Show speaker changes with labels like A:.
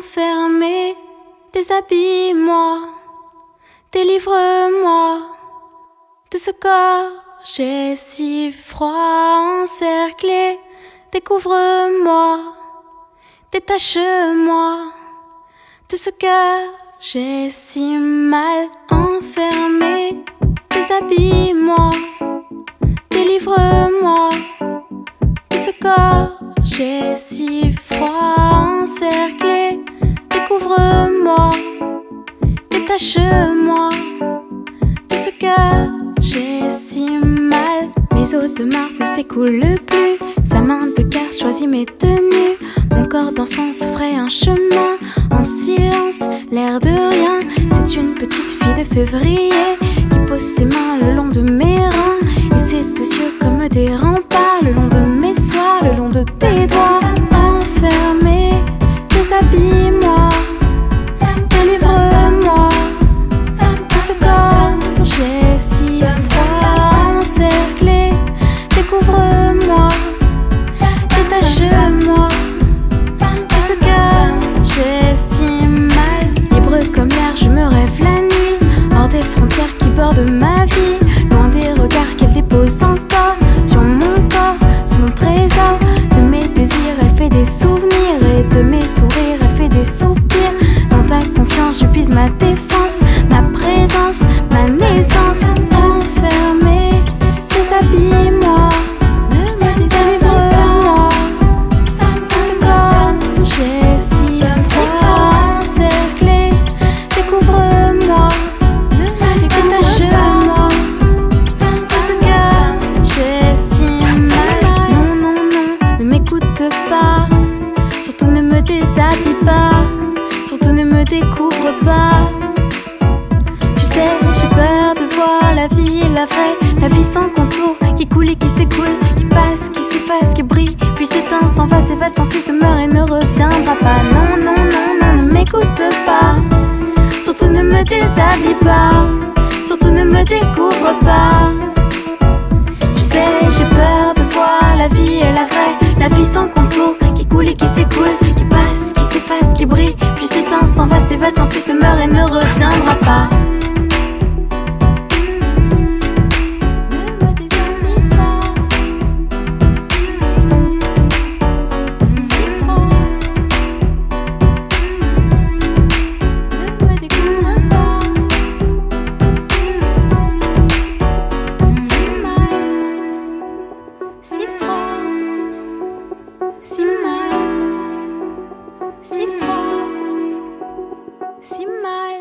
A: enfermé. Déshabille-moi, délivre-moi de ce corps. J'ai si froid encerclé. Découvre-moi, détache-moi de ce cœur. J'ai si mal enfermé. Déshabille-moi, délivre-moi de ce corps. J'ai si froid encerclé. Découvre-moi, détache-moi de ce cœur. J'ai si mal. Mes eaux de Mars ne s'écoulent plus. Sa main de garce choisit mes tenues. Mon corps d'enfant se ferait un chemin en silence, l'air de rien. C'est une petite fille de février qui pose ses mains le long de mes reins et ses deux yeux comme des remparts le long de mes soirs, le long de tes doigts. Enfermé, déshabille-moi, délivre-moi de ce corps. J'ai si froid encerclé. Découvre-moi, détache-moi de ce cœur. J'ai si mal. Libre comme l'air, je me rêve la nuit, hors des frontières qui bordent ma vie, loin des regards qu'elle dépose encore sur mon corps. Son trésor, de mes désirs elle fait des souvenirs, et de mes sourires elle fait des soupirs. Dans ta confiance je puise ma défense, ma présence, ma naissance. Enfermée, déshabille-moi, délivre-moi de ce corps. J'ai si froid encerclé. Découvre-moi, détache-moi de ce cœur. J'ai si mal. Non, non, non, ne m'écoute pas. Surtout ne me déshabille pas. Surtout ne me découvre pas. Tu sais, j'ai peur de voir la vie, la vraie, la vie sans contour, qui coule et qui s'écoule, qui passe, qui s'efface, qui brille, puis s'éteint, s'en va, s'évade, s'enfuit, se meurt et ne reviendra pas. Non, non, non, non, ne m'écoute pas. Surtout ne me déshabille pas. Surtout ne me découvre pas. Tu sais, j'ai peur de voir la vie et la vraie, la vie sans contour, qui coule et qui s'écoule, qui passe, qui s'efface, qui brille, puis s'éteint, s'en va, s'évade, s'enfuit, se meurt et ne reviendra pas. Si mal, si froid, si mal.